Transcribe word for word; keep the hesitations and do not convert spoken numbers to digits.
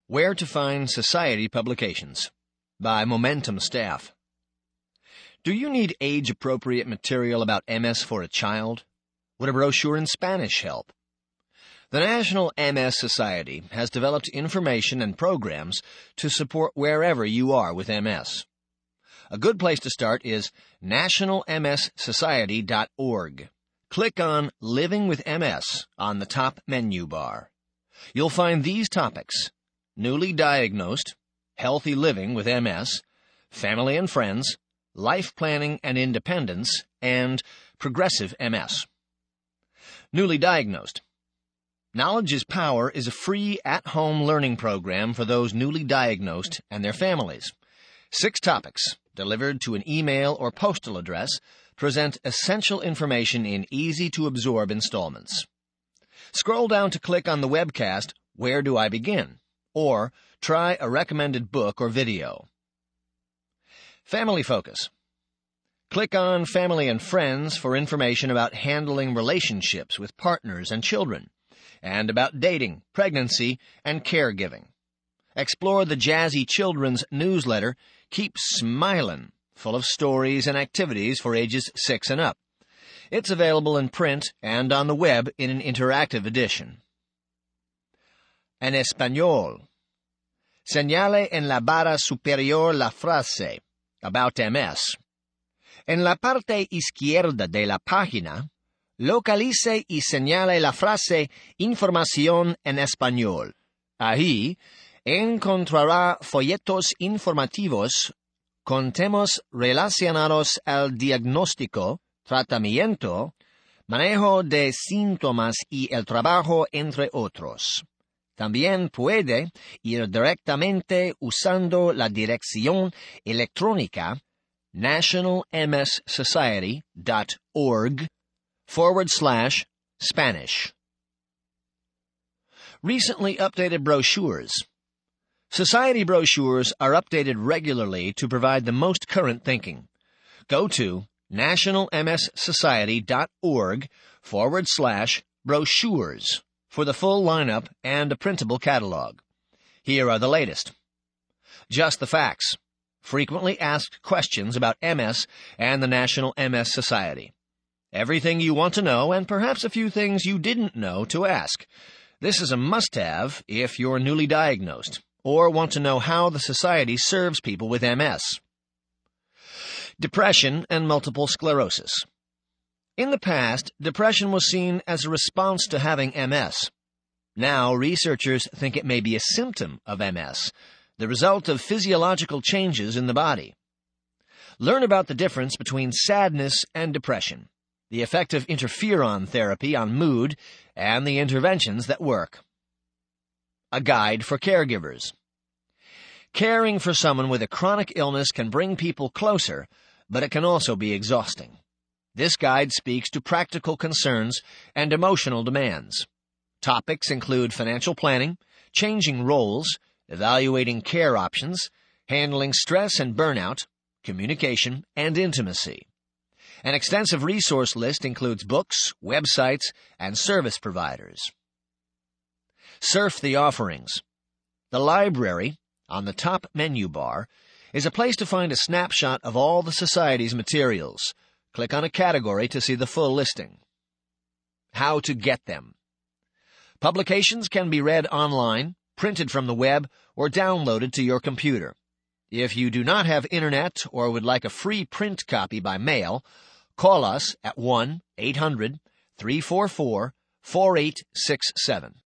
Where to Find Society Publications by Momentum Staff. Do you need age-appropriate material about M S for a child? Would a brochure in Spanish help? The National M S Society has developed information and programs to support wherever you are with M S. A good place to start is national m s society dot org. Click on Living with M S on the top menu bar. You'll find these topics: newly diagnosed, healthy living with M S, family and friends, life planning and independence, and progressive M S. Newly diagnosed. Knowledge is Power is a free at-home learning program for those newly diagnosed and their families. Six topics, delivered to an email or postal address, present essential information in easy-to-absorb installments. Scroll down to click on the webcast, Where Do I Begin? Or try a recommended book or video. Family Focus. Click on Family and Friends for information about handling relationships with partners and children, and about dating, pregnancy, and caregiving. Explore the jazzy children's newsletter, Keep Smilin', full of stories and activities for ages six and up. It's available in print and on the web in an interactive edition. En español. Señale en la barra superior la frase about M S. En la parte izquierda de la página, localice y señale la frase Información en español. Ahí encontrará folletos informativos con temas relacionados al diagnóstico, tratamiento, manejo de síntomas y el trabajo, entre otros. También puede ir directamente usando la dirección electrónica nationalmssociety.org forward slash Spanish. Recently updated brochures. Society brochures are updated regularly to provide the most current thinking. Go to nationalmssociety.org forward slash brochures for the full lineup and a printable catalog. Here are the latest. Just the facts. Frequently asked questions about M S and the National M S Society. Everything you want to know and perhaps a few things you didn't know to ask. This is a must-have if you're newly diagnosed or want to know how the Society serves people with M S. Depression and multiple sclerosis. In the past, depression was seen as a response to having M S. Now, researchers think it may be a symptom of M S, the result of physiological changes in the body. Learn about the difference between sadness and depression, the effect of interferon therapy on mood, and the interventions that work. A guide for caregivers. Caring for someone with a chronic illness can bring people closer, but it can also be exhausting. This guide speaks to practical concerns and emotional demands. Topics include financial planning, changing roles, evaluating care options, handling stress and burnout, communication, and intimacy. An extensive resource list includes books, websites, and service providers. Surf the offerings. The library, on the top menu bar, is a place to find a snapshot of all the Society's materials. Click on a category to see the full listing. How to get them. Publications can be read online, printed from the web, or downloaded to your computer. If you do not have internet or would like a free print copy by mail, call us at one eight hundred three four four four eight six seven.